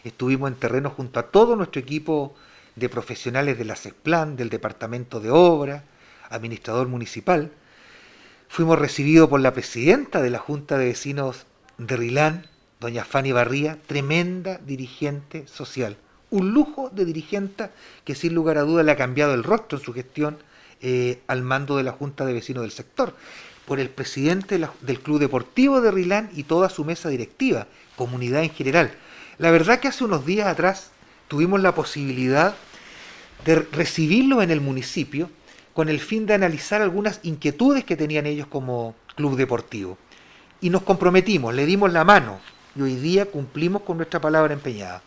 Estuvimos en terreno junto a todo nuestro equipo de profesionales de la SECPLAN, del Departamento de Obra, administrador municipal. Fuimos recibidos por la presidenta de la Junta de Vecinos de Rilán, doña Fanny Barría, tremenda dirigente social. Un lujo de dirigente que sin lugar a duda le ha cambiado el rostro en su gestión al mando de la Junta de Vecinos del sector. Por el presidente del Club Deportivo de Rilán y toda su mesa directiva, comunidad en general. La verdad que hace unos días atrás tuvimos la posibilidad de recibirlos en el municipio con el fin de analizar algunas inquietudes que tenían ellos como club deportivo. Y nos comprometimos, le dimos la mano y hoy día cumplimos con nuestra palabra empeñada.